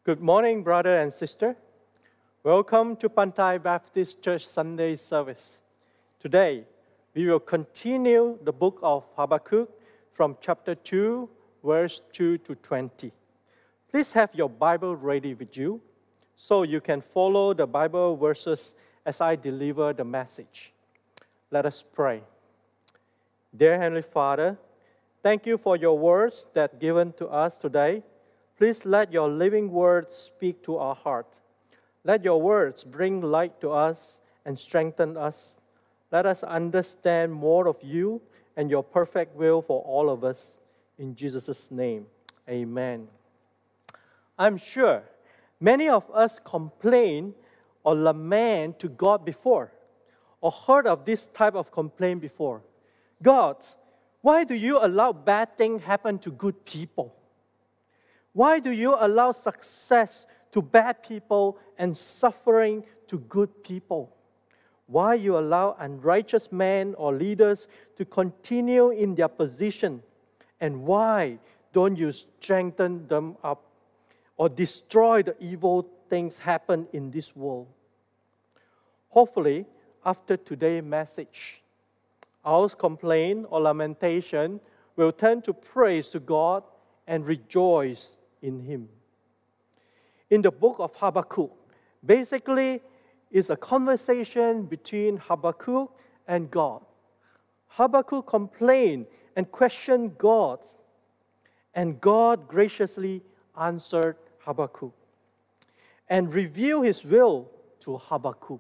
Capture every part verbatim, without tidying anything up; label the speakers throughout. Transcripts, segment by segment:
Speaker 1: Good morning, brother and sister. Welcome to Pantai Baptist Church Sunday service. Today, we will continue the book of Habakkuk from chapter two, verse two to twenty. Please have your Bible ready with you so you can follow the Bible verses as I deliver the message. Let us pray. Dear Heavenly Father, thank you for your words that given to us today. Please let your living words speak to our heart. Let your words bring light to us and strengthen us. Let us understand more of you and your perfect will for all of us. In Jesus' name, amen. I'm sure many of us complain or lament to God before, or heard of this type of complaint before. God, why do you allow bad things happen to good people? Why do you allow success to bad people and suffering to good people? Why you allow unrighteous men or leaders to continue in their position? And why don't you strengthen them up or destroy the evil things happen in this world? Hopefully, after today's message, our complaint or lamentation will turn to praise to God and rejoice in Him. In the book of Habakkuk, basically, it's a conversation between Habakkuk and God. Habakkuk complained and questioned God, and God graciously answered Habakkuk and revealed His will to Habakkuk.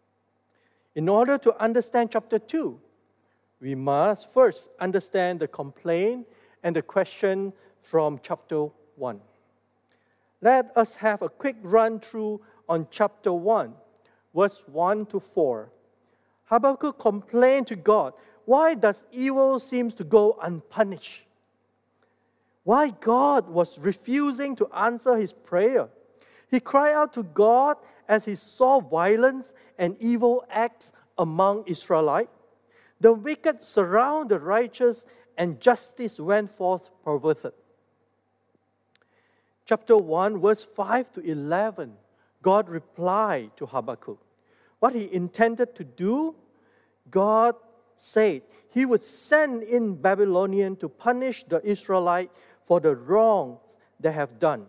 Speaker 1: In order to understand chapter two, we must first understand the complaint and the question from chapter one. Let us have a quick run through on chapter one, verse one to four. Habakkuk complained to God, why does evil seem to go unpunished? Why God was refusing to answer his prayer. He cried out to God as he saw violence and evil acts among Israelites. The wicked surround the righteous, and justice went forth perverted. Chapter one, verse five to eleven, God replied to Habakkuk. What he intended to do, God said he would send in Babylonian to punish the Israelites for the wrongs they have done.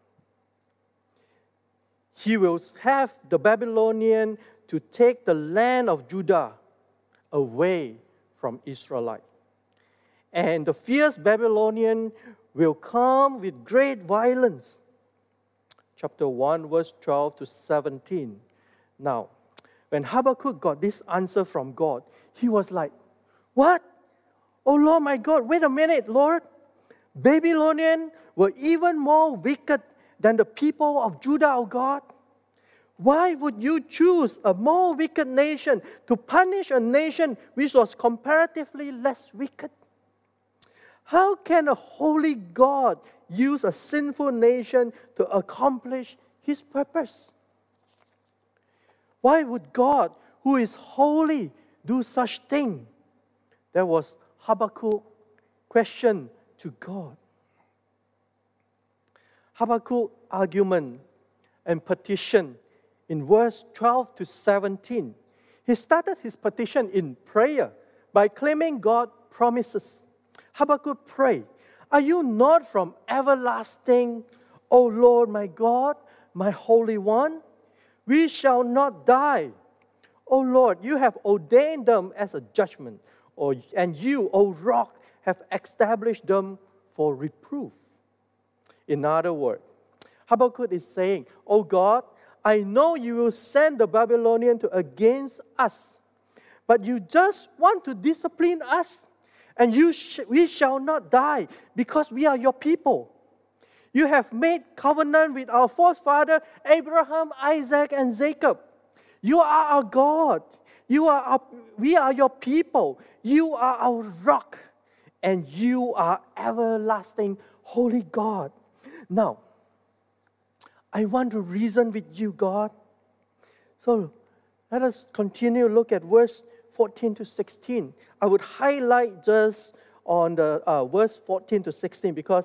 Speaker 1: He will have the Babylonian to take the land of Judah away from Israelites. And the fierce Babylonian will come with great violence. Chapter one, verse twelve to seventeen. Now, when Habakkuk got this answer from God, he was like, what? Oh Lord my God, wait a minute, Lord. Babylonians were even more wicked than the people of Judah, oh God. Why would you choose a more wicked nation to punish a nation which was comparatively less wicked? How can a holy God use a sinful nation to accomplish His purpose? Why would God, who is holy, do such thing? That was Habakkuk's question to God. Habakkuk's argument and petition in verse twelve to seventeen. He started his petition in prayer by claiming God's promises. Habakkuk prayed, are you not from everlasting, O Lord my God, my Holy One? We shall not die. O Lord, you have ordained them as a judgment, or, and you, O rock, have established them for reproof. In other words, Habakkuk is saying, O God, I know you will send the Babylonian to against us, but you just want to discipline us. And you sh- we shall not die because we are your people. You have made covenant with our forefather Abraham, Isaac, and Jacob. You are our God. You are our, we are your people. You are our rock. And you are everlasting holy God. Now, I want to reason with you, God. So let us continue to look at verse fourteen to sixteen. I would highlight just on the uh, verse fourteen to sixteen because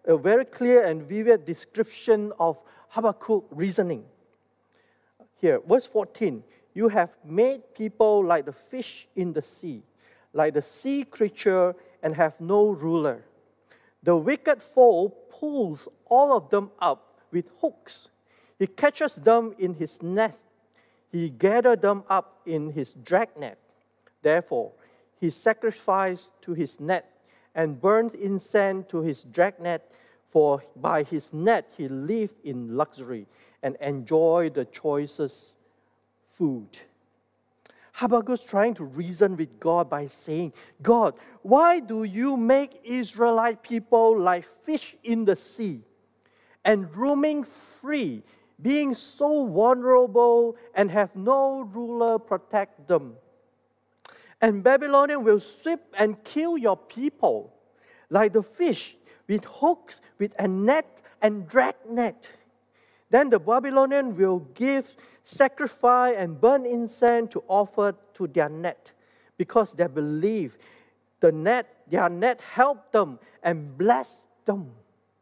Speaker 1: a very clear and vivid description of Habakkuk's reasoning. Here, verse fourteen, you have made people like the fish in the sea, like the sea creature, and have no ruler. The wicked foe pulls all of them up with hooks. He catches them in his net. He gathered them up in his dragnet. Therefore, he sacrificed to his net and burned incense to his dragnet, for by his net he lived in luxury and enjoyed the choicest food. Habakkuk's trying to reason with God by saying, God, why do you make Israelite people like fish in the sea and roaming free, being so vulnerable and have no ruler protect them? And Babylonian will sweep and kill your people like the fish with hooks, with a net and dragnet. Then the Babylonian will give sacrifice and burn incense to offer to their net, because they believe the net, their net helped them and blessed them.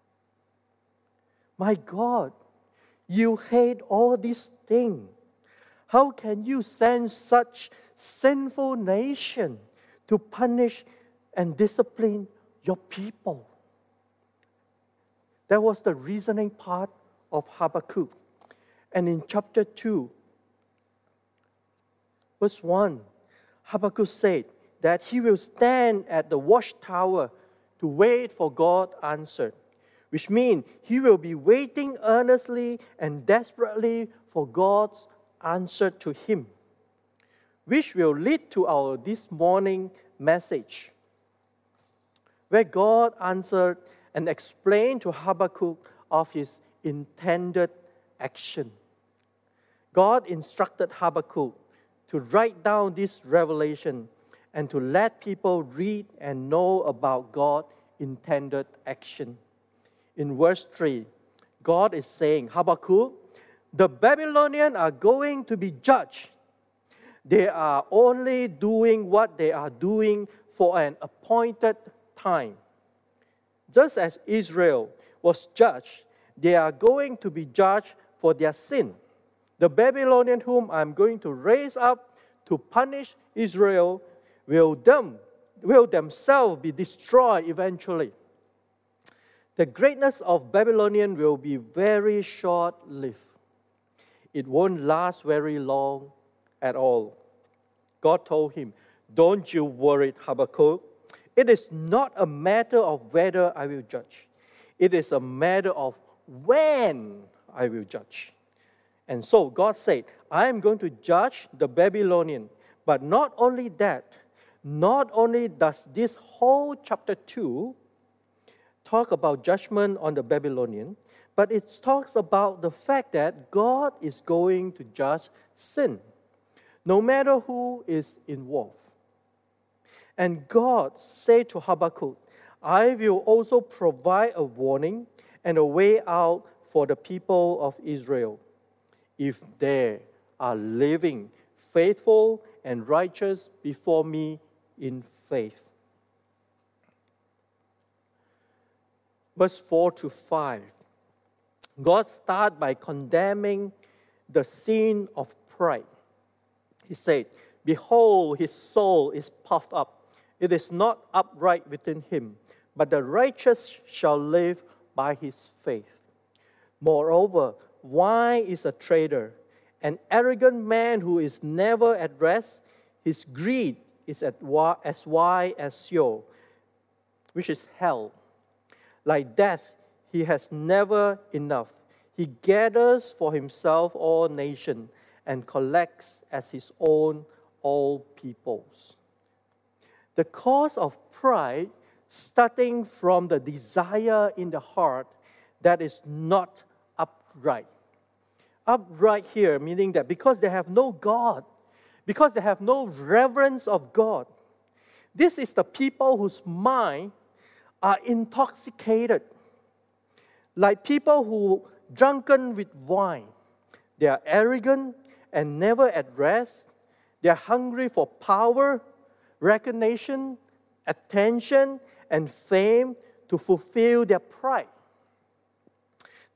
Speaker 1: My God, you hate all these things. How can you send such sinful nation to punish and discipline your people? That was the reasoning part of Habakkuk. And in chapter two, verse one, Habakkuk said that he will stand at the watchtower to wait for God's answer, which means he will be waiting earnestly and desperately for God's answer to him, which will lead to our this morning message, where God answered and explained to Habakkuk of his intended action. God instructed Habakkuk to write down this revelation and to let people read and know about God's intended action. In verse three, God is saying, Habakkuk, the Babylonians are going to be judged. They are only doing what they are doing for an appointed time. Just as Israel was judged, they are going to be judged for their sin. The Babylonian whom I'm going to raise up to punish Israel will, them, will themselves be destroyed eventually. The greatness of Babylonian will be very short-lived. It won't last very long at all. God told him, don't you worry, Habakkuk. It is not a matter of whether I will judge. It is a matter of when I will judge. And so God said, I am going to judge the Babylonian. But not only that, not only does this whole chapter two talk about judgment on the Babylonian, but it talks about the fact that God is going to judge sin, no matter who is involved. And God said to Habakkuk, I will also provide a warning and a way out for the people of Israel, if they are living faithful and righteous before me in faith. Verse four to five. God starts by condemning the sin of pride. He said, behold, his soul is puffed up. It is not upright within him, but the righteous shall live by his faith. Moreover, wine is a traitor, an arrogant man who is never at rest. His greed is as wide as Sheol, which is hell. Like death, he has never enough. He gathers for himself all nations and collects as his own all peoples. The cause of pride, starting from the desire in the heart that is not upright. Upright here, meaning that because they have no God, because they have no reverence of God, this is the people whose mind are intoxicated, like people who drunken with wine. They are arrogant and never at rest. They are hungry for power, recognition, attention, and fame to fulfill their pride.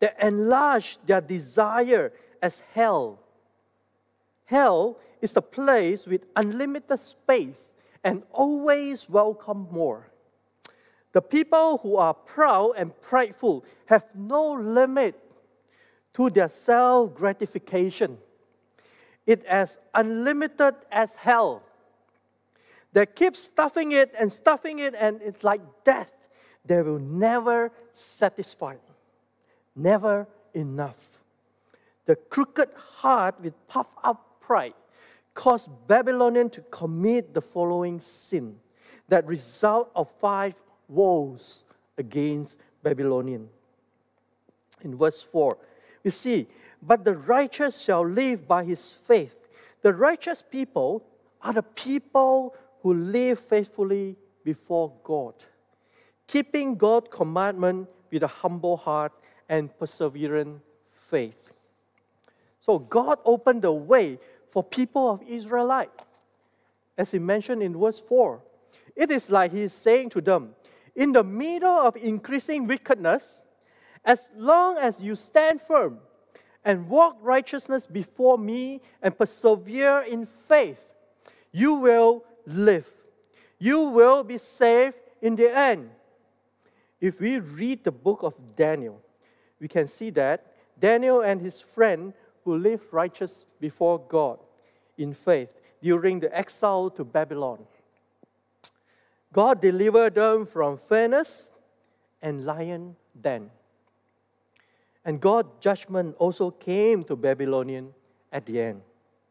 Speaker 1: They enlarge their desire as hell. Hell is a place with unlimited space and always welcome more. The people who are proud and prideful have no limit to their self-gratification. It's as unlimited as hell. They keep stuffing it and stuffing it, and it's like death. They will never satisfy, never enough. The crooked heart with puffed up pride caused Babylonian to commit the following sin that result of five woes against Babylonian. In verse four, we see, but the righteous shall live by his faith. The righteous people are the people who live faithfully before God, keeping God's commandment with a humble heart and perseverant faith. So God opened the way for people of Israelite. As he mentioned in verse four, it is like he is saying to them, in the middle of increasing wickedness, as long as you stand firm and walk righteousness before me and persevere in faith, you will live. You will be saved in the end. If we read the book of Daniel, we can see that Daniel and his friend who lived righteous before God in faith during the exile to Babylon. God delivered them from furnace and lion den. And God's judgment also came to Babylonian at the end.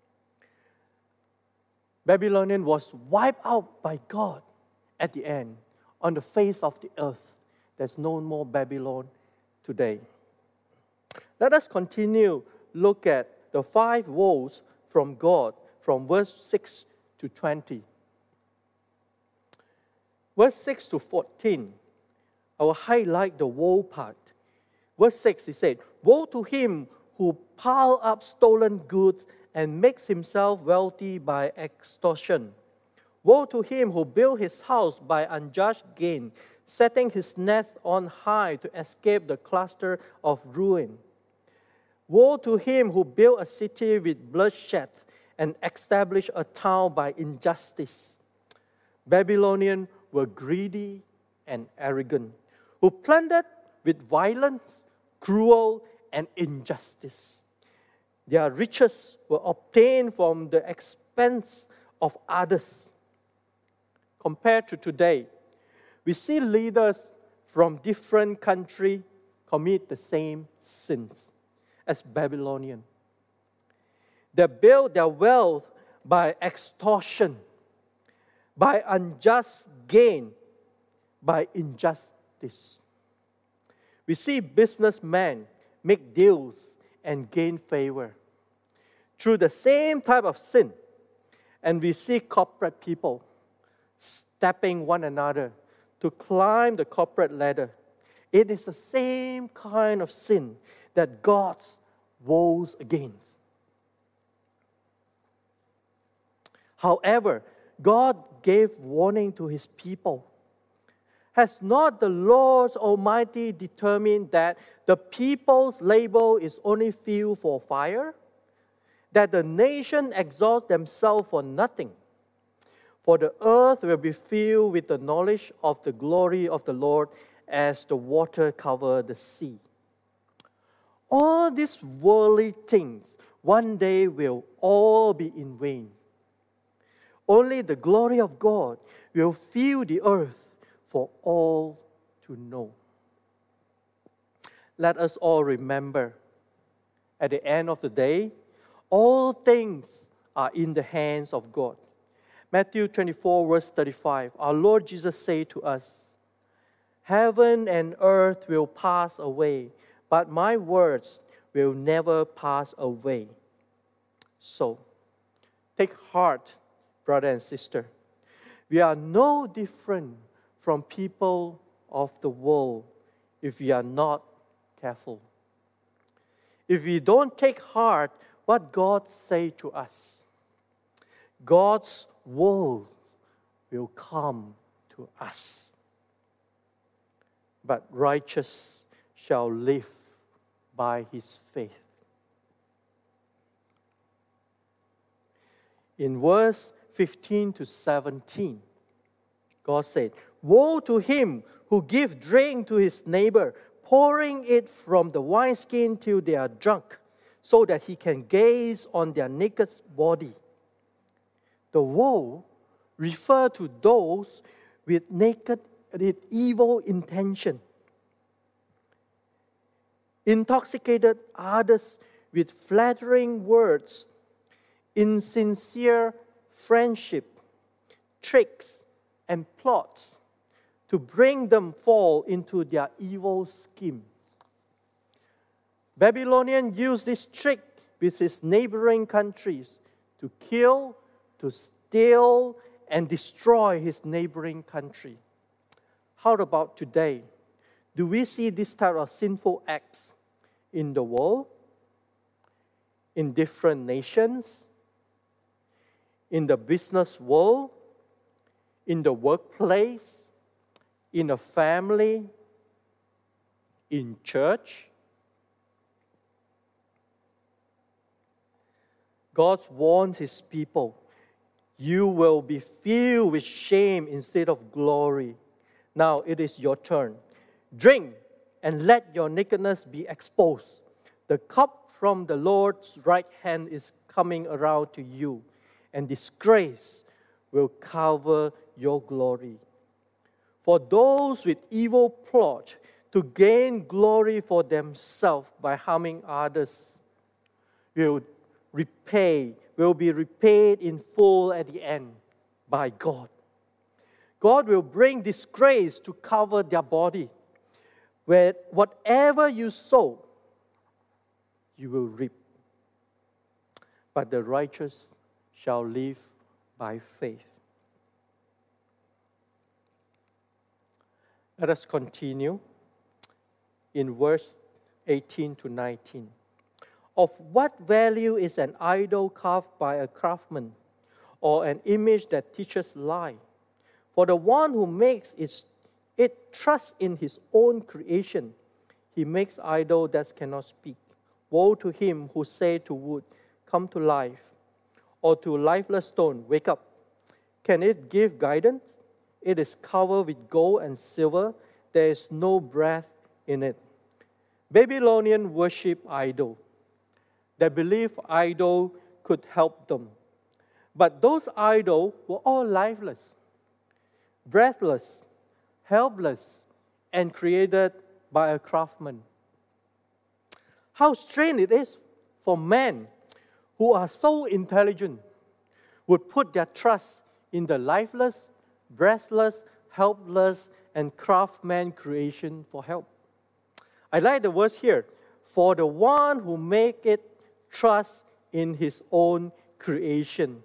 Speaker 1: Babylonian was wiped out by God at the end on the face of the earth. There's no more Babylon today. Let us continue look at the five woes from God from verse six to twenty. Verse six to fourteen, I will highlight the woe part. Verse six, he said, woe to him who pile up stolen goods and makes himself wealthy by extortion. Woe to him who built his house by unjust gain, setting his nest on high to escape the cluster of ruin. Woe to him who built a city with bloodshed and established a town by injustice. Babylonians were greedy and arrogant, who plundered with violence, cruel, and injustice. Their riches were obtained from the expense of others. Compared to today, we see leaders from different countries commit the same sins as Babylonian. They build their wealth by extortion, by unjust gain, by injustice. We see businessmen make deals and gain favor through the same type of sin. And we see corporate people stepping one another to climb the corporate ladder. It is the same kind of sin that God woes against. However, God gave warning to his people. Has not the Lord Almighty determined that the people's labor is only fuel for fire? That the nation exalts themselves for nothing? For the earth will be filled with the knowledge of the glory of the Lord as the water covers the sea. All these worldly things one day will all be in vain. Only the glory of God will fill the earth for all to know. Let us all remember, at the end of the day, all things are in the hands of God. Matthew twenty-four, verse thirty-five, our Lord Jesus said to us, heaven and earth will pass away, but my words will never pass away. So, take heart, brother and sister. We are no different from people of the world if we are not careful. If we don't take heart what God says to us, God's woe will come to us. But righteous shall live by his faith. In verse fifteen to seventeen, God said, "Woe to him who gives drink to his neighbor, pouring it from the wineskin till they are drunk, so that he can gaze on their naked body." The woe refer to those with naked, with evil intention, intoxicated others with flattering words, insincere friendship, tricks, and plots to bring them fall into their evil scheme. Babylonian used this trick with its neighboring countries to kill, to steal, and destroy his neighboring country. How about today? Do we see this type of sinful acts in the world, in different nations, in the business world, in the workplace, in a family, in church? God warns his people, "You will be filled with shame instead of glory. Now it is your turn. Drink and let your nakedness be exposed. The cup from the Lord's right hand is coming around to you, and disgrace will cover your glory. For those with evil plot to gain glory for themselves by harming others will repay, will be repaid in full at the end by God. God will bring disgrace to cover their body. Where whatever you sow, you will reap. But the righteous shall live by faith." Let us continue in verse eighteen to nineteen. "Of what value is an idol carved by a craftsman, or an image that teaches lie? For the one who makes it, it trusts in his own creation. He makes idol that cannot speak. Woe to him who say to wood, 'Come to life,' or to lifeless stone, 'Wake up.' Can it give guidance? It is covered with gold and silver. There is no breath in it." Babylonian worship idol. They believed idol could help them. But those idols were all lifeless, breathless, helpless, and created by a craftsman. How strange it is for men who are so intelligent would put their trust in the lifeless, breathless, helpless, and craftsman creation for help. I like the verse here. "For the one who make it trust in his own creation."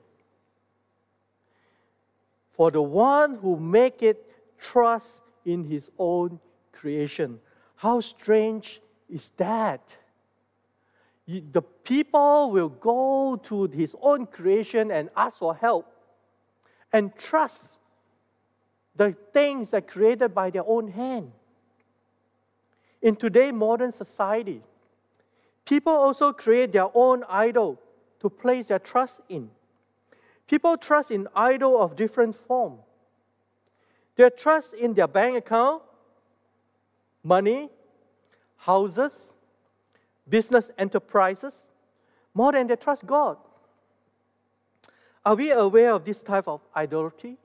Speaker 1: For the one who make it trust in his own creation. How strange is that? You, the people will go to his own creation and ask for help and trust the things that are created by their own hand. In today's modern society, people also create their own idol to place their trust in. People trust in idols of different form. They trust in their bank account, money, houses, business enterprises, more than they trust God. Are we aware of this type of idolatry?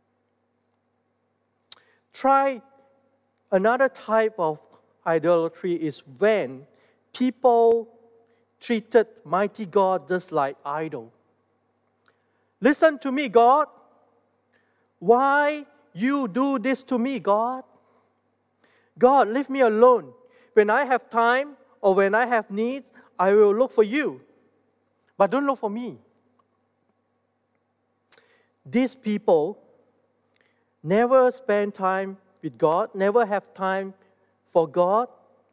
Speaker 1: Try another type of idolatry is when people treated mighty God just like idol. "Listen to me, God. Why you do this to me, God? God, leave me alone. When I have time or when I have needs, I will look for you. But don't look for me." These people never spend time with God, never have time for God.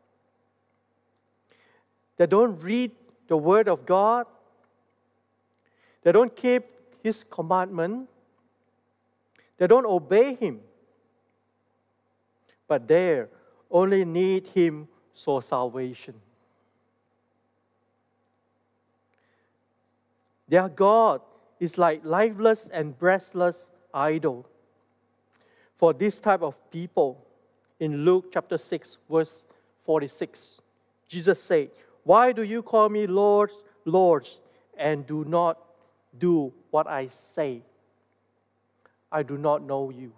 Speaker 1: They don't read the Word of God. They don't keep His commandment. They don't obey Him. But they only need Him for salvation. Their God is like lifeless and breathless idol. For this type of people, in Luke chapter six, verse forty-six, Jesus said, "Why do you call me Lord, Lord, and do not do what I say? I do not know you."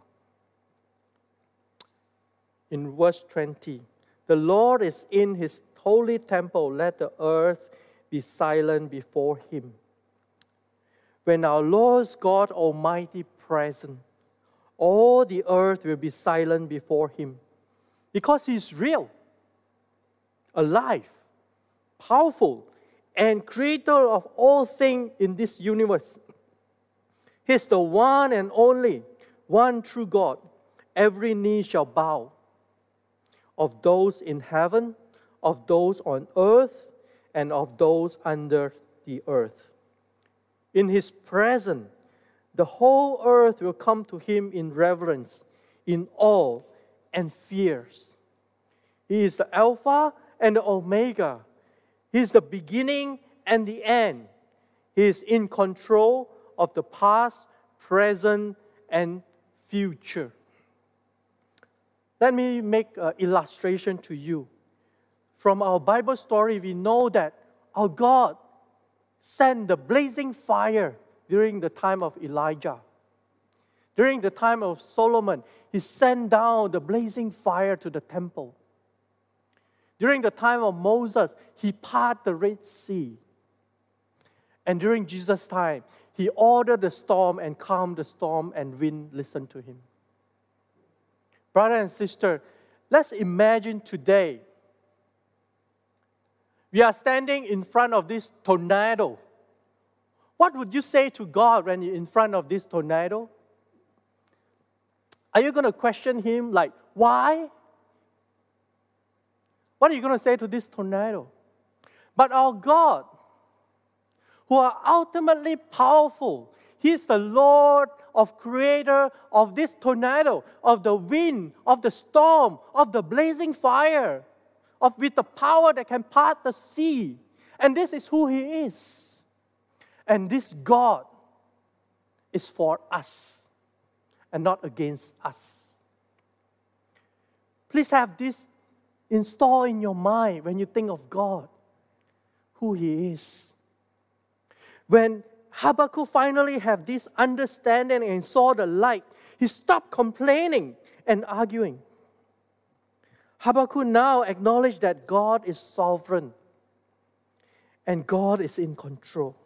Speaker 1: In verse twenty, "The Lord is in his holy temple. Let the earth be silent before him." When our Lord God Almighty present, all the earth will be silent before him, because he is real, alive, powerful, and creator of all things in this universe. He's the one and only, one true God. Every knee shall bow, of those in heaven, of those on earth, and of those under the earth. In his presence, the whole earth will come to him in reverence, in awe, and fears. He is the Alpha and the Omega. He is the beginning and the end. He is in control of the past, present, and future. Let me make an illustration to you. From our Bible story, we know that our God sent the blazing fire during the time of Elijah. During the time of Solomon, he sent down the blazing fire to the temple. During the time of Moses, he parted the Red Sea. And during Jesus' time, he ordered the storm and calmed the storm, and wind listened to him. Brother and sister, let's imagine today we are standing in front of this tornado. What would you say to God when you're in front of this tornado? Are you going to question him like, why? What are you going to say to this tornado? But our God, who are ultimately powerful, He's the Lord of creator of this tornado, of the wind, of the storm, of the blazing fire, of with the power that can part the sea. And this is who He is. And this God is for us and not against us. Please have this installed in your mind when you think of God, who He is. When Habakkuk finally had this understanding and saw the light, he stopped complaining and arguing. Habakkuk now acknowledged that God is sovereign and God is in control.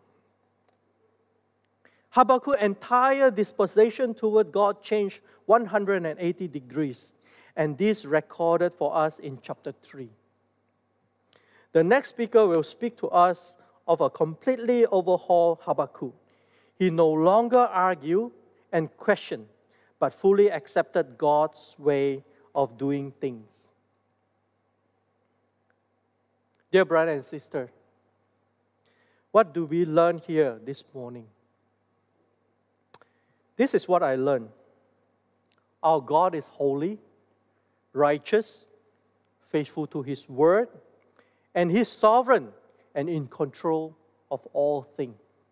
Speaker 1: Habakkuk's entire disposition toward God changed one hundred eighty degrees, and this recorded for us in chapter three. The next speaker will speak to us of a completely overhauled Habakkuk. He no longer argued and questioned, but fully accepted God's way of doing things. Dear brother and sister, what do we learn here this morning? This is what I learned. Our God is holy, righteous, faithful to His word, and He's sovereign and in control of all things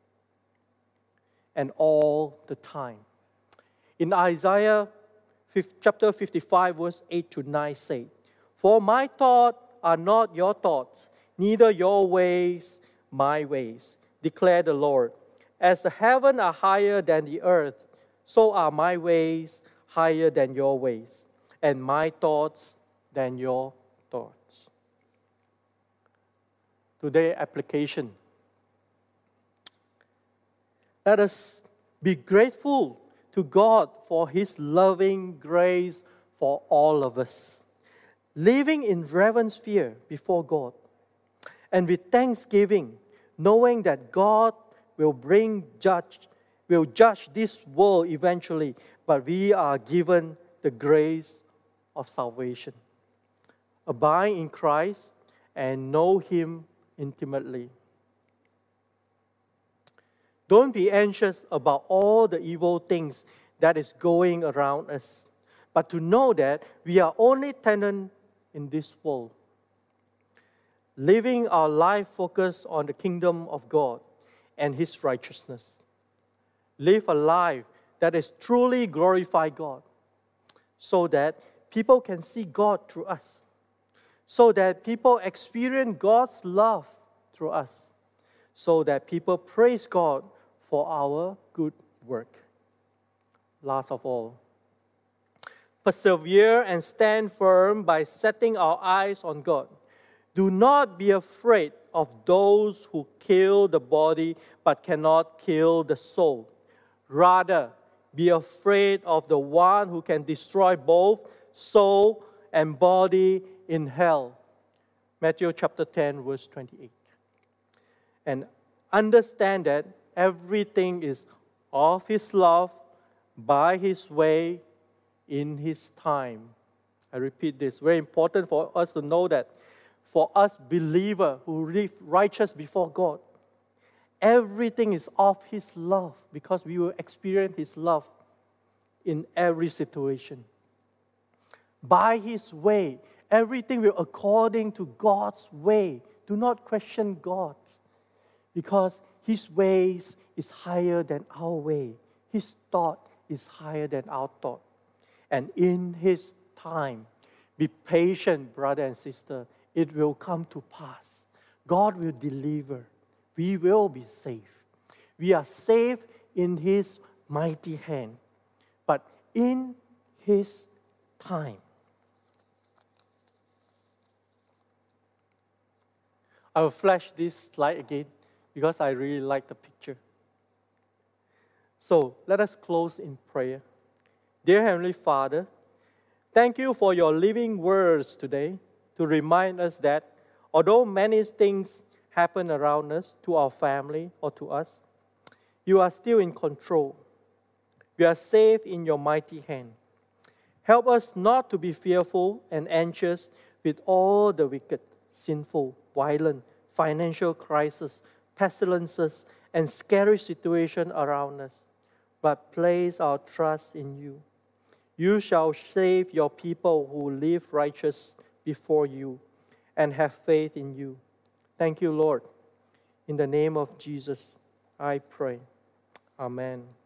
Speaker 1: and all the time. In Isaiah chapter fifty-five, verse eight to nine say, "For my thoughts are not your thoughts, neither your ways my ways, declare the Lord. As the heavens are higher than the earth, so are my ways higher than your ways, and my thoughts than your thoughts." Today, application. Let us be grateful to God for His loving grace for all of us, living in reverence fear before God, and with thanksgiving, knowing that God will bring judge, will judge this world eventually, but we are given the grace of salvation. Abide in Christ and know Him intimately. Don't be anxious about all the evil things that is going around us, but to know that we are only tenants in this world, living our life focused on the kingdom of God and His righteousness. Live a life that is truly glorify God, so that people can see God through us, so that people experience God's love through us, so that people praise God for our good work. Last of all, persevere and stand firm by setting our eyes on God. Do not be afraid of those who kill the body but cannot kill the soul. Rather, be afraid of the one who can destroy both soul and body in hell. Matthew chapter ten, verse twenty-eight. And understand that everything is of His love, by His way, in His time. I repeat this, very important for us to know that for us believers who live righteous before God, everything is of His love, because we will experience His love in every situation. By His way, everything will according to God's way. Do not question God, because His ways is higher than our way. His thought is higher than our thought. And in His time, be patient, brother and sister. It will come to pass. God will deliver. We will be safe. We are safe in His mighty hand, but in His time. I will flash this slide again because I really like the picture. So let us close in prayer. Dear Heavenly Father, thank You for Your living words today to remind us that although many things happen around us, to our family or to us, You are still in control. We are safe in Your mighty hand. Help us not to be fearful and anxious with all the wicked, sinful, violent, financial crisis, pestilences, and scary situations around us, but place our trust in You. You shall save Your people who live righteous before You and have faith in You. Thank You, Lord. In the name of Jesus, I pray. Amen.